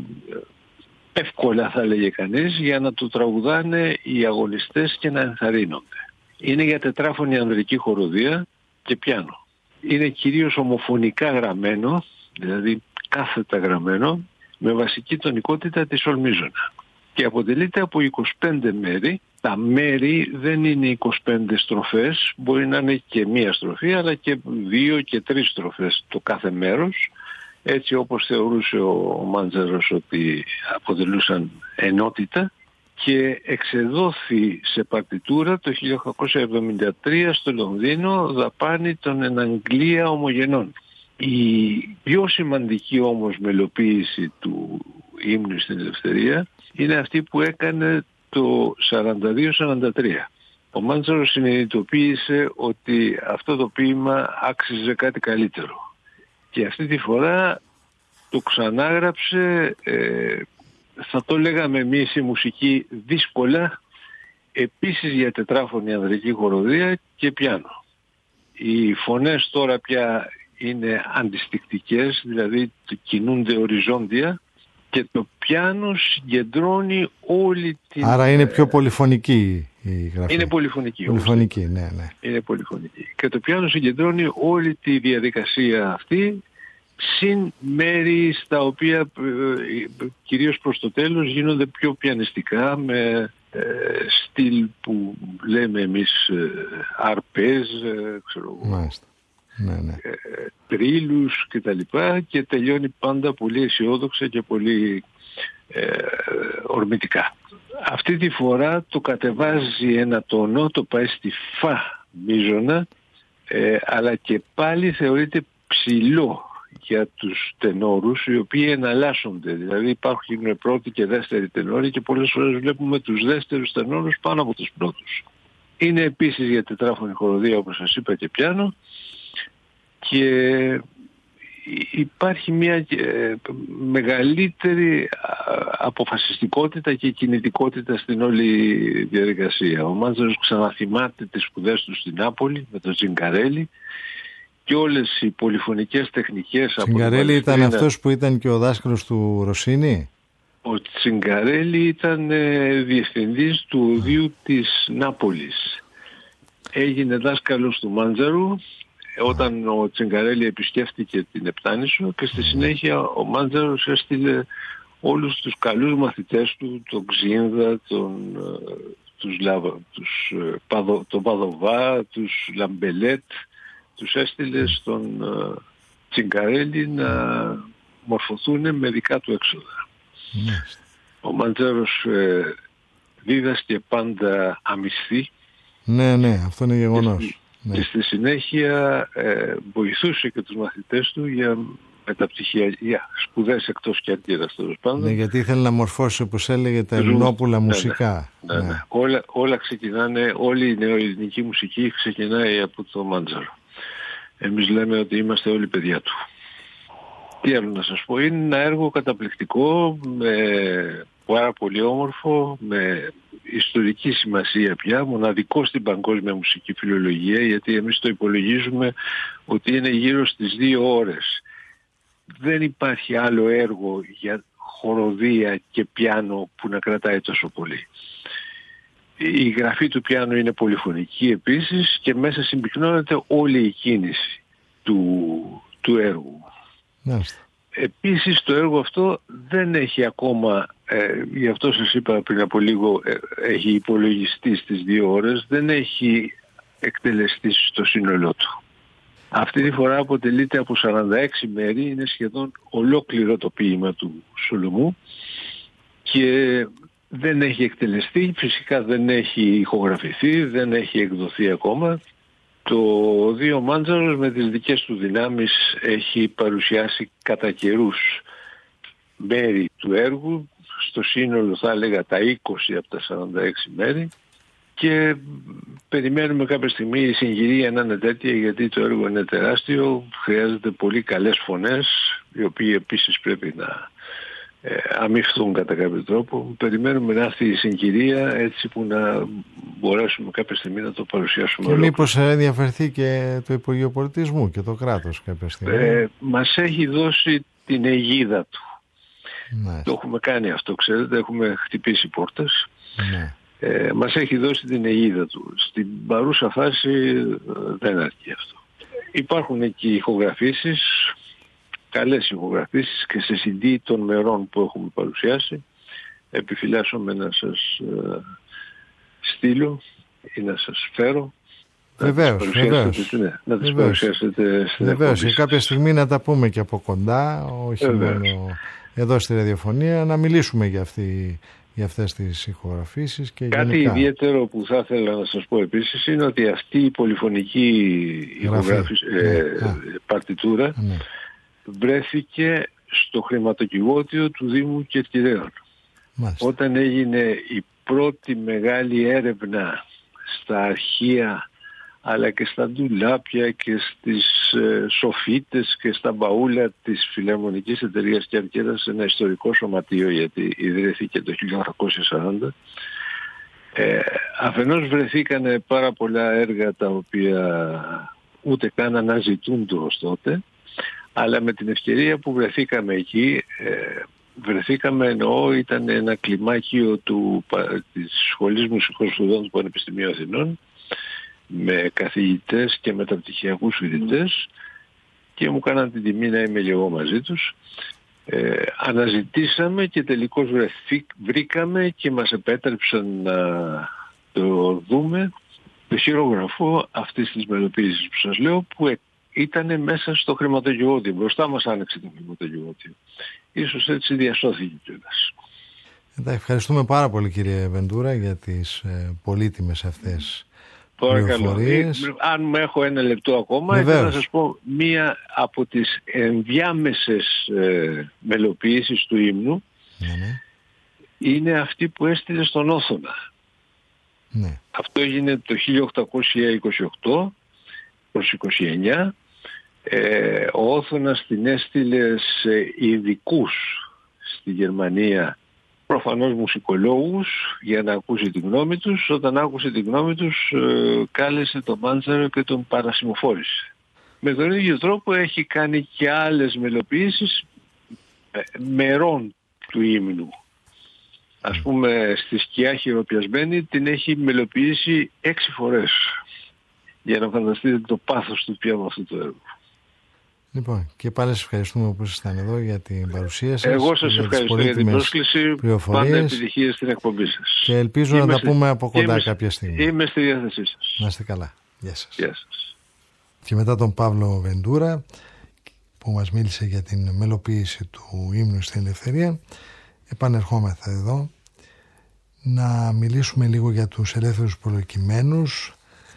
εύκολα, θα λέγε κανείς, για να το τραγουδάνε οι αγωνιστές και να ενθαρρύνονται. Είναι για τετράφωνη ανδρική χοροδία και πιάνο. Είναι κυρίως ομοφωνικά γραμμένο, δηλαδή κάθετα γραμμένο, με βασική τονικότητα τη σολμίζωνα. Και αποτελείται από είκοσι πέντε μέρη. Τα μέρη δεν είναι είκοσι πέντε στροφές, μπορεί να είναι και μία στροφή, αλλά και δύο και τρεις στροφές το κάθε μέρος, έτσι όπως θεωρούσε ο Μάντζαρος ότι αποτελούσαν ενότητα, και εξεδόθη σε παρτιτούρα το χίλια οκτακόσια εβδομήντα τρία στο Λονδίνο δαπάνη των εναγγλία ομογενών. Η πιο σημαντική όμως μελοποίηση του ύμνου στην ελευθερία είναι αυτή που έκανε το σαράντα δύο σαράντα τρία. Ο Μάντζαρος συνειδητοποίησε ότι αυτό το ποίημα άξιζε κάτι καλύτερο. Και αυτή τη φορά το ξανάγραψε, ε, θα το λέγαμε εμείς η μουσική, δύσκολα, επίσης για τετράφωνη ανδρική χοροδία και πιάνο. Οι φωνές τώρα πια είναι αντιστικτικές, δηλαδή κινούνται οριζόντια, και το πιάνο συγκεντρώνει όλη την... Άρα είναι πιο πολυφωνική η γραφή. Είναι πολυφωνική. Πολυφωνική, ναι, ναι. Είναι πολυφωνική. Και το πιάνο συγκεντρώνει όλη τη διαδικασία αυτή, συν μέρη στα οποία κυρίως προς το τέλος γίνονται πιο πιανιστικά, με ε, στυλ που λέμε εμείς ε, αρπές, ε, ξέρω εγώ. Μάλιστα. ναι, ναι. ε, τρίλους και τα λοιπά, και τελειώνει πάντα πολύ αισιόδοξα και πολύ ε, ορμητικά. Αυτή τη φορά το κατεβάζει ένα τόνο, το πάει στη φα μείζωνα, ε, αλλά και πάλι θεωρείται ψηλό για τους τενόρους, οι οποίοι εναλλάσσονται. Δηλαδή υπάρχουν πρώτοι και δεύτεροι τενόροι και πολλές φορές βλέπουμε τους δεύτερους τενόρους πάνω από τους πρώτους. Είναι επίσης για τετράφωνη χοροδία, όπως σας είπα, και πιάνο, και υπάρχει μια μεγαλύτερη αποφασιστικότητα και κινητικότητα στην όλη διαδικασία. Ο Μάντζαρος ξαναθυμάται τις σπουδές του στην Νάπολη με τον Τσιγκαρέλη και όλες οι πολυφωνικές τεχνικές. Ο Τσιγκαρέλη ήταν αυτός που ήταν και ο δάσκαλος του Ροσίνη. Ο Τσιγκαρέλη ήταν ε, διευθυντής του οδείου της Νάπολης. Έγινε δάσκαλος του Μάντζαρου όταν ο Τσιγκαρέλη επισκέφτηκε την Επτάνησο, και στη συνέχεια ο Μάντζαρος έστειλε όλους τους καλούς μαθητές του, τον Ξίνδα, τον, τους, τους, τον Παδοβά, τους Λαμπελέτ, τους έστειλε στον Τσιγκαρέλη να μορφωθούν με δικά του έξοδα. Mm. Ο Μάντζαρος ε, δίδασκε πάντα αμυστή. Ναι, ναι, αυτό είναι γεγονός. Και, ναι. και στη συνέχεια ε, βοηθούσε και τους μαθητές του για μεταπτυχιακές σπουδές εκτός κέρκυρας, τέλος πάντων. Ναι, γιατί ήθελε να μορφώσει, όπως έλεγε, τα ελληνόπουλα μουσικά. Ναι, ναι, ναι. Ναι. Όλα, όλα ξεκινάνε, όλη η νεοελληνική μουσική ξεκινάει από το Μάντζαρο. Εμείς λέμε ότι είμαστε όλοι παιδιά του. Τι άλλο να σας πω, είναι ένα έργο καταπληκτικό, με πάρα πολύ όμορφο, με ιστορική σημασία πια, μοναδικό στην παγκόσμια μουσική φιλολογία, γιατί εμείς το υπολογίζουμε ότι είναι γύρω στις δύο ώρες. Δεν υπάρχει άλλο έργο για χοροδία και πιάνο που να κρατάει τόσο πολύ. Η γραφή του πιάνου είναι πολυφωνική επίσης, και μέσα συμπυκνώνεται όλη η κίνηση του, του έργου. Μάλιστα. Επίσης το έργο αυτό δεν έχει ακόμα, ε, γι' αυτό σας είπα πριν από λίγο, ε, έχει υπολογιστεί στις δύο ώρες, δεν έχει εκτελεστεί στο σύνολό του. Αυτή τη φορά αποτελείται από σαράντα έξι μέρη, είναι σχεδόν ολόκληρο το ποίημα του Σολομού, και δεν έχει εκτελεστεί, φυσικά δεν έχει ηχογραφηθεί, δεν έχει εκδοθεί ακόμα. Το Οδείο Μάντζαρος με τις δικές του δυνάμεις έχει παρουσιάσει κατά καιρούς μέρη του έργου, στο σύνολο θα έλεγα τα είκοσι από τα σαράντα έξι μέρη, και περιμένουμε κάποια στιγμή η συγκυρία να είναι τέτοια, γιατί το έργο είναι τεράστιο, χρειάζεται πολύ καλές φωνές, οι οποίοι επίσης πρέπει να ε, αμυφθούν κατά κάποιο τρόπο. Περιμένουμε να έρθει η συγκυρία έτσι που να μπορέσουμε κάποια στιγμή να το παρουσιάσουμε. Και μήπως ενδιαφερθεί και το Υπουργείο Πολιτισμού και το κράτος κάποια στιγμή. Ε, μας έχει δώσει την αιγίδα του. Ναι. Το έχουμε κάνει αυτό, ξέρετε, έχουμε χτυπήσει πόρτες. Ναι. Ε, μας έχει δώσει την αιγίδα του. Στην παρούσα φάση ε, δεν αρκεί αυτό. Υπάρχουν εκεί ηχογραφήσεις, καλές ηχογραφήσεις, και σε σι ντι των μερών που έχουμε παρουσιάσει. Επιφυλάσσομαι να σας ε, στείλω ή να σας φέρω. Βεβαίως, βεβαίως. Ναι, να τις παρουσιάσετε στην Βεβαίως, και κάποια στιγμή να τα πούμε και από κοντά, όχι μόνο εδώ στη ραδιοφωνία, να μιλήσουμε για, αυτή, για αυτές τις ηχογραφήσεις. Και κάτι γενικά. Ιδιαίτερο που θα ήθελα να σας πω επίσης είναι ότι αυτή η πολυφωνική ηχογράφηση, ε, ναι. παρτιτούρα ναι. βρέθηκε στο χρηματοκιβώτιο του Δήμου Κερκυραίων. Όταν έγινε η πρώτη μεγάλη έρευνα στα αρχεία, αλλά και στα ντουλάπια και στις ε, σοφίτες και στα μπαούλα της Φιλαρμονικής Εταιρείας Κερκύρας, ένα ιστορικό σωματείο, γιατί ιδρύθηκε το χίλια οκτακόσια σαράντα. Ε, αφενός βρεθήκαν πάρα πολλά έργα τα οποία ούτε καν αναζητούνται ως τότε, αλλά με την ευκαιρία που βρεθήκαμε εκεί, ε, βρεθήκαμε, εννοώ, ήταν ένα κλιμάκιο του, της Σχολής Μουσικών Σπουδών του Πανεπιστημίου Αθηνών, με καθηγητές και μεταπτυχιακούς φοιτητές, και μου κάναν την τιμή να είμαι και εγώ μαζί τους. Ε, αναζητήσαμε και τελικώς βρεθή, βρήκαμε και μας επέτρεψαν να το δούμε το χειρόγραφο αυτής της μελοποίησης που σας λέω, που ήταν μέσα στο χρηματογειώδιο. Μπροστά μας άνοιξε το χρηματογειώδιο. Ίσως έτσι διασώθηκε κιόλας. Ε, ευχαριστούμε πάρα πολύ, κύριε Βεντούρα, για τις ε, πολύτιμες αυτές πληροφορίες. Αν μου έχω ένα λεπτό ακόμα, ήθελα να σας πω μία από τις ενδιάμεσες ε, μελοποιήσεις του ύμνου. Ναι, ναι. Είναι αυτή που έστειλε στον Όθωνα. Ναι. Αυτό έγινε το χίλια οκτακόσια είκοσι οκτώ προς είκοσι εννιά. Ε, ο Όθωνας την έστειλε σε ειδικούς στη Γερμανία, προφανώς μουσικολόγους, για να ακούσει τη γνώμη τους. Όταν άκουσε τη γνώμη τους, ε, κάλεσε τον Μάντζαρο και τον παρασημοφόρησε. Με τον ίδιο τρόπο έχει κάνει και άλλες μελοποιήσεις ε, μερών του ύμνου. Ας πούμε, στη σκιά χειροπιασμένη την έχει μελοποιήσει έξι φορές, για να φανταστείτε το πάθος του πια με αυτό το έργο. Λοιπόν, και πάλι σας ευχαριστούμε που ήσασταν εδώ για την παρουσία σας. Εγώ σας για ευχαριστώ για την πρόσκληση. Πάντα επιτυχίες στην εκπομπή σας. Και ελπίζω είμαι να τα στη... πούμε από κοντά είμαι... κάποια στιγμή. Είμαι στη διάθεσή σας. Να είστε καλά. Γεια σας. Γεια σας. Και μετά τον Παύλο Βεντούρα, που μας μίλησε για την μελοποίηση του ύμνου στην Ελευθερία, επανερχόμεθα εδώ να μιλήσουμε λίγο για τους ελεύθερους πολυκειμένους,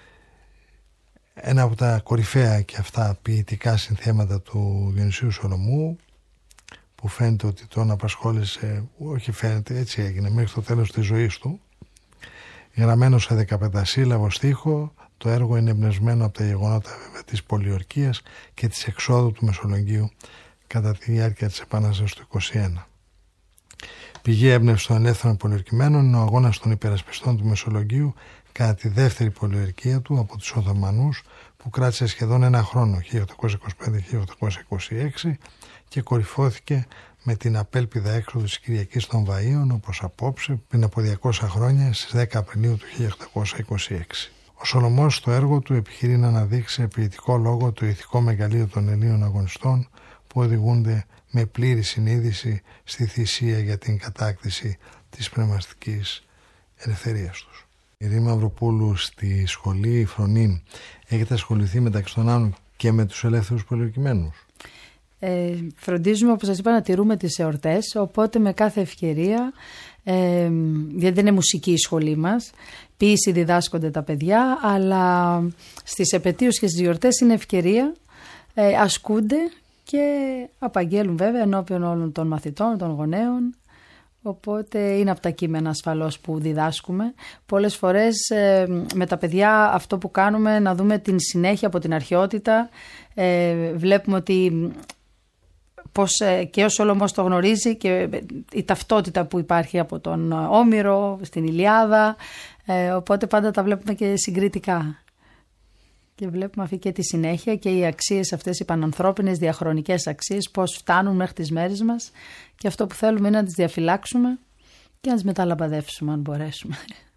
ένα από τα κορυφαία και αυτά ποιητικά συνθέματα του Διονυσίου Σολομού, που φαίνεται ότι τον απασχόλησε, όχι φαίνεται, έτσι έγινε μέχρι το τέλος της ζωής του. Γραμμένο σε δεκαπεντασύλλαβο στίχο, το έργο είναι εμπνευσμένο από τα γεγονότα της πολιορκίας και της εξόδου του Μεσολογγίου κατά τη διάρκεια της Επανάστασης του είκοσι ένα. Πηγή έμπνευση των ελεύθερων πολιορκημένων είναι ο αγώνας των υπερασπιστών του Μεσολογγίου κατά τη δεύτερη πολιορκία του από τους Οθωμανούς, που κράτησε σχεδόν ένα χρόνο, χίλια οκτακόσια είκοσι πέντε με χίλια οκτακόσια είκοσι έξι, και κορυφώθηκε με την απέλπιδα έξοδο της Κυριακής των Βαΐων, όπως απόψε, πριν από διακόσια χρόνια, στις δέκα Απριλίου του χίλια οκτακόσια είκοσι έξι. Ο Σολομός στο έργο του επιχειρεί να αναδείξει σε ποιητικό λόγο το ηθικό μεγαλείο των Ελλήνων αγωνιστών, που οδηγούνται με πλήρη συνείδηση στη θυσία για την κατάκτηση της πνευματικής ελευθερίας τους. Η Ειρήνη Μαυροπούλου στη σχολή Φρονίν, έχετε ασχοληθεί μεταξύ των άλλων και με τους ελεύθερους πολιορκημένους? Ε, φροντίζουμε, όπως σας είπα, να τηρούμε τις εορτές, οπότε με κάθε ευκαιρία, ε, γιατί δεν είναι μουσική η σχολή μας, ποίηση διδάσκονται τα παιδιά, αλλά στις επετείους και στις γιορτές είναι ευκαιρία, ε, ασκούνται και απαγγέλουν βέβαια ενώπιον όλων των μαθητών, των γονέων. Οπότε είναι από τα κείμενα ασφαλώς που διδάσκουμε. Πολλές φορές ε, με τα παιδιά αυτό που κάνουμε, να δούμε την συνέχεια από την αρχαιότητα. Ε, βλέπουμε ότι πως ε, και ο Σολομός το γνωρίζει και η ταυτότητα που υπάρχει από τον Όμηρο στην Ηλιάδα. Ε, οπότε πάντα τα βλέπουμε και συγκριτικά. Και βλέπουμε αυτή και τη συνέχεια και οι αξίες αυτές, οι πανανθρώπινες διαχρονικές αξίες, πώς φτάνουν μέχρι τις μέρες μας, και αυτό που θέλουμε είναι να τις διαφυλάξουμε και να τις μεταλαμπαδεύσουμε αν μπορέσουμε.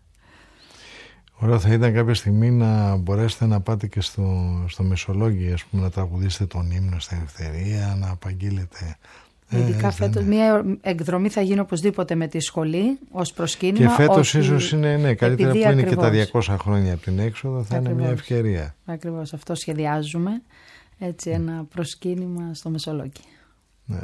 Ωραία, θα ήταν κάποια στιγμή να μπορέσετε να πάτε και στο, στο Μεσολόγγι, ας πούμε, να τραγουδήσετε τον ύμνο στην Ελευθερία, να απαγγείλετε. Ειδικά ε, φέτος ναι. Μια εκδρομή θα γίνει οπωσδήποτε με τη σχολή ως προσκύνημα. Και φέτος ίσως είναι ναι, καλύτερα που είναι ακριβώς. Και τα διακόσια χρόνια από την έξοδο, θα ακριβώς. Είναι μια ευκαιρία. Ακριβώς, αυτό σχεδιάζουμε, έτσι ένα προσκύνημα στο Μεσολόγγι. Ναι.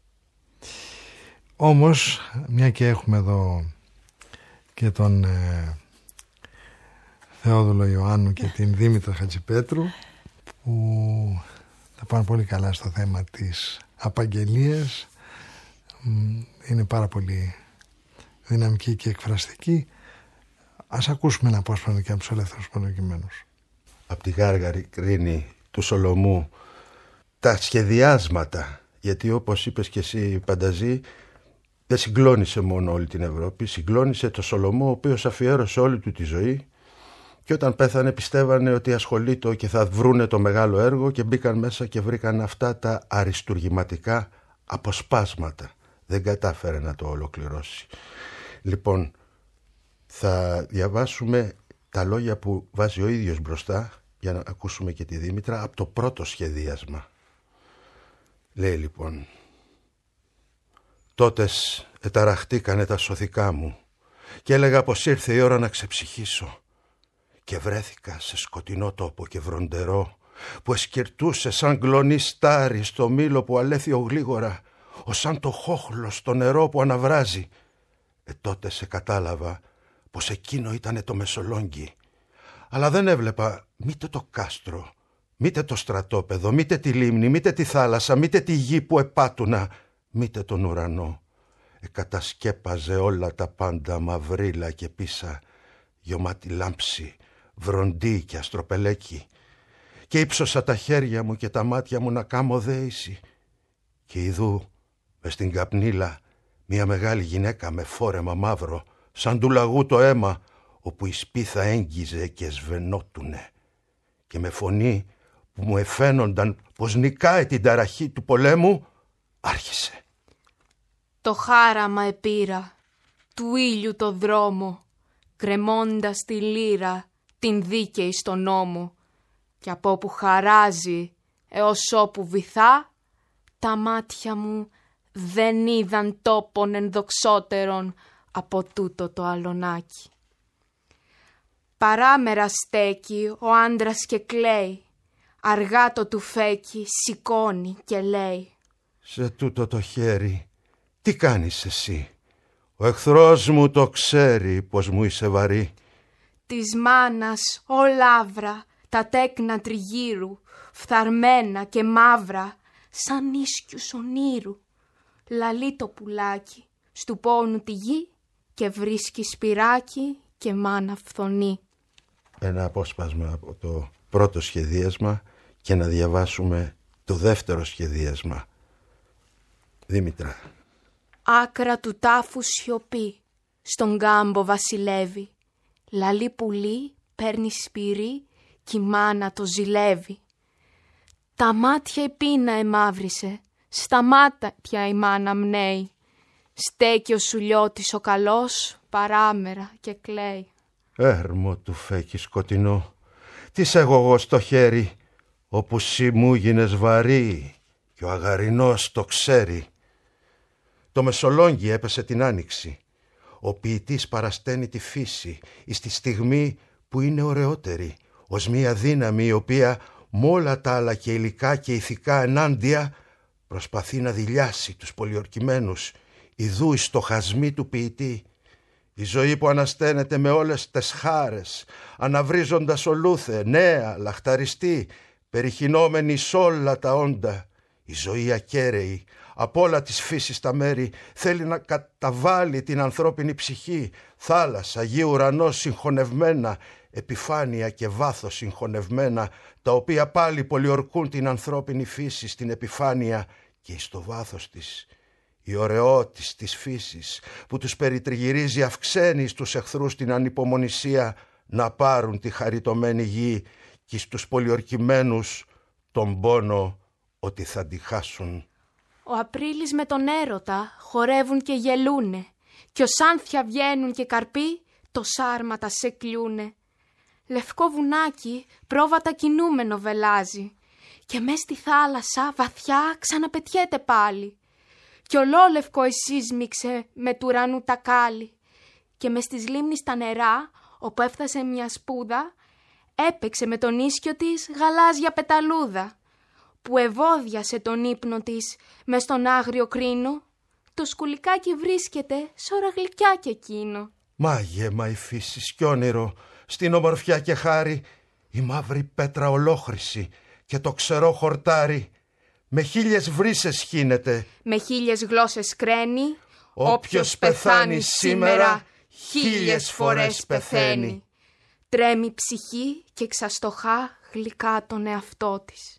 Όμως, μια και έχουμε εδώ και τον ε, Θεόδουλο Ιωάννου και την Δήμητρα Χατζηπέτρου, που θα πάνε πολύ καλά στο θέμα της απαγγελίας, είναι πάρα πολύ δυναμική και εκφραστική. Ας ακούσουμε ένα απόσπασμα και από τους ελεύθερους πολυκειμένους. Από τη γάργαρη κρίνη του Σολομού, τα σχεδιάσματα, γιατί όπως είπες και εσύ Πανταζή, δεν συγκλώνησε μόνο όλη την Ευρώπη, συγκλώνησε το Σολομό, ο οποίος αφιέρωσε όλη του τη ζωή, και όταν πέθανε πιστεύανε ότι ασχολείται και θα βρούνε το μεγάλο έργο, και μπήκαν μέσα και βρήκαν αυτά τα αριστουργηματικά αποσπάσματα. Δεν κατάφερε να το ολοκληρώσει. Λοιπόν, θα διαβάσουμε τα λόγια που βάζει ο ίδιος μπροστά, για να ακούσουμε και τη Δήμητρα, από το πρώτο σχεδίασμα. Λέει λοιπόν: «Τότες εταραχτήκανε τα σωθικά μου και έλεγα πως ήρθε η ώρα να ξεψυχήσω, και βρέθηκα σε σκοτεινό τόπο και βροντερό, που εσκυρτούσε σαν γλονί στάρι στο μήλο που αλέθιο γλίγορα, ως σαν το χόχλο στο νερό που αναβράζει. Ε, τότε σε κατάλαβα πως εκείνο ήτανε το Μεσολόγγι. Αλλά δεν έβλεπα μήτε το κάστρο, μήτε το στρατόπεδο, μήτε τη λίμνη, μήτε τη θάλασσα, μήτε τη γη που επάτουνα, μήτε τον ουρανό. Εκατασκέπαζε όλα τα πάντα μαυρίλα και πίσα, γιωμάτι λάμψη, βροντί και αστροπελέκι. Και ύψωσα τα χέρια μου και τα μάτια μου να κάμω δέηση. Και ειδού, μες στην καπνίλα, μια μεγάλη γυναίκα με φόρεμα μαύρο, σαν του λαγού το αίμα, όπου η σπίθα έγγιζε και σβενότουνε. Και με φωνή που μου εφαίνονταν πως νικάει την ταραχή του πολέμου, άρχισε. Το χάραμα επήρα, του ήλιου το δρόμο, κρεμώντας τη λύρα την δίκαιη στον νόμο. Κι από όπου χαράζει έως όπου βυθά, τα μάτια μου δεν είδαν τόπον ενδοξότερον από τούτο το αλωνάκι. Παράμερα στέκει ο άντρας και κλαίει, αργά το τουφέκι σηκώνει και λέει. Σε τούτο το χέρι τι κάνεις εσύ? Ο εχθρός μου το ξέρει πως μου είσαι βαρύ. Της μάνας ο λαύρα, τα τέκνα τριγύρου, φθαρμένα και μαύρα, σαν ίσκιους ονείρου. Λαλεί το πουλάκι, στου πόνου τη γη και βρίσκει σπυράκι και μάνα φθονή. Ένα απόσπασμα από το πρώτο σχεδίασμα και να διαβάσουμε το δεύτερο σχεδίασμα. Δήμητρα. Άκρα του τάφου σιωπή, στον κάμπο βασιλεύει. Λαλεί πουλί, παίρνει σπυρί κι η μάνα το ζηλεύει. Τα μάτια η πείνα εμαύρισε, στα μάτια η μάνα μνέει. Στέκει ο σουλιώτης ο καλός παράμερα και κλαίει. Έρμο του φέκει σκοτεινό, τι σ' έχω εγώ στο χέρι, όπου σι μου γίνες βαρύ και ο αγαρινός το ξέρει. Το Μεσολόγγι έπεσε την άνοιξη. Ο ποιητής παρασταίνει τη φύση εις τη στιγμή που είναι ωραιότερη, ως μια δύναμη η οποία μ' όλα τα άλλα και υλικά και ηθικά ενάντια προσπαθεί να δειλιάσει τους πολιορκημένους. Ιδού οι στοχασμοί του ποιητή. Η ζωή που ανασταίνεται με όλες τες χάρες, αναβρίζοντας ολούθε, νέα, λαχταριστή, περιχυνόμενη σ' όλα τα όντα. Η ζωή ακέραιη, από όλα της φύσης τα μέρη, θέλει να καταβάλει την ανθρώπινη ψυχή, θάλασσα, γη, ουρανός συγχωνευμένα, επιφάνεια και βάθος συγχωνευμένα, τα οποία πάλι πολιορκούν την ανθρώπινη φύση στην επιφάνεια και στο βάθος της. Η ωραιότης της φύσης που τους περιτριγυρίζει αυξαίνει στους εχθρούς την ανυπομονησία να πάρουν τη χαριτωμένη γη και στους πολιορκημένους τον πόνο ότι θα τη χάσουν. Ο Απρίλης με τον έρωτα χορεύουν και γελούνε κι ως άνθια βγαίνουν και καρποί το σάρματα σε κλούνε. Λευκό βουνάκι πρόβατα κινούμενο βελάζει και μες στη θάλασσα βαθιά ξαναπετιέται πάλι. Κι ολόλευκο εσύσμιξε με του ουρανού τα κάλλη και μες της λίμνης τα νερά όπου έφτασε μια σπούδα έπαιξε με τον ίσκιο της γαλάζια πεταλούδα που ευώδιασε τον ύπνο της μες στον άγριο κρίνο. Το σκουλικάκι βρίσκεται σ' ώρα γλυκιά κι εκείνο. Μάγεμα η φύση κι όνειρο, στην ομορφιά και χάρη, η μαύρη πέτρα ολόχρηση και το ξερό χορτάρι. Με χίλιες βρύσες χύνεται, με χίλιες γλώσσες κραίνει. Όποιος πεθάνει σήμερα, χίλιες φορές πεθαίνει. Τρέμει ψυχή και ξαστοχά γλυκά τον εαυτό της.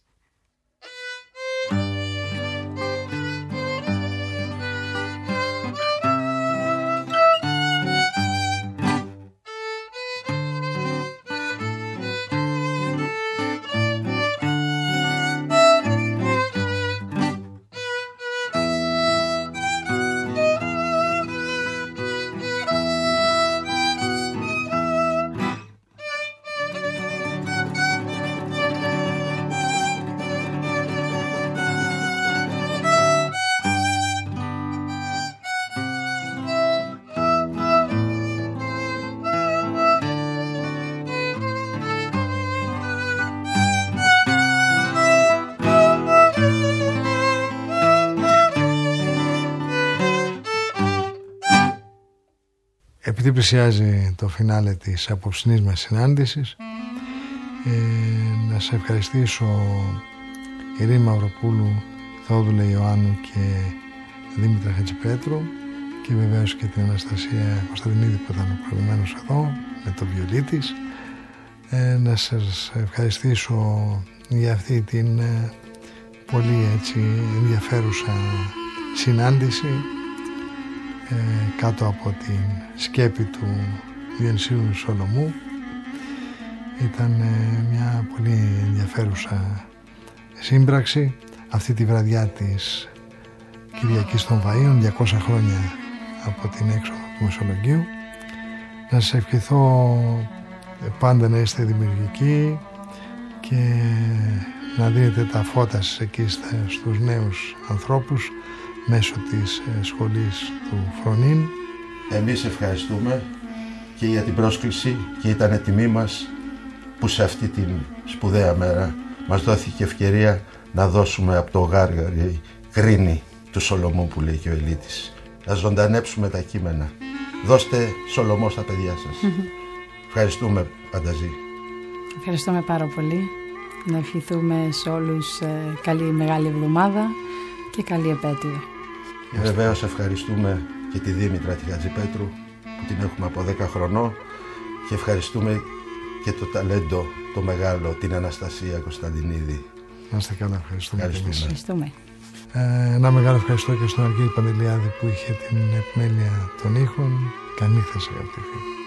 επειδή πλησιάζει το φινάλε της απόψινής μας συνάντησης, ε, να σε ευχαριστήσω Ειρήνη Μαυροπούλου, Θεόδουλα Ιωάννου και Δήμητρα Χατζηπέτρου, και βεβαίως και την Αναστασία Κωνσταντινίδη που ήταν προηγουμένως εδώ με το βιολί της. Ε, να σας ευχαριστήσω για αυτή την ε, πολύ έτσι ενδιαφέρουσα συνάντηση ε, κάτω από την σκέπη του Διονυσίου Σολομού. Ήταν ε, μια πολύ ενδιαφέρουσα σύμπραξη αυτή τη βραδιά της Κυριακής των Βαΐων, διακόσια χρόνια από την έξοδο του Μεσολογγίου. Να σας ευχηθώ πάντα να είστε δημιουργικοί και να δίνετε τα φώτα σας εκεί στους νέους ανθρώπους μέσω της σχολής του Φρονίν. Εμείς ευχαριστούμε και για την πρόσκληση, και ήταν τιμή μας που σε αυτή την σπουδαία μέρα μας δόθηκε ευκαιρία να δώσουμε από το γάργαρη κρίνη του Σολομού που λέει και ο Ελίτης. Να ζωντανέψουμε τα κείμενα. Δώστε Σολομό στα παιδιά σας. Ευχαριστούμε, Πανταζή. Ευχαριστούμε πάρα πολύ. Να ευχηθούμε σε όλους ε, καλή μεγάλη εβδομάδα και καλή επέτειο. Βεβαίως ευχαριστούμε και τη Δήμητρα τη Χατζηπέτρου που την έχουμε από δέκα χρονών, και ευχαριστούμε και το ταλέντο το μεγάλο, την Αναστασία Κωνσταντινίδη. Να είστε καλά, ευχαριστούμε. Ευχαριστούμε. ευχαριστούμε. Ε, ένα μεγάλο ευχαριστώ και στον Αργύρη Παντελιάδη που είχε την επιμέλεια των ήχων. Καλή νύχτα, αγαπητοί φίλοι.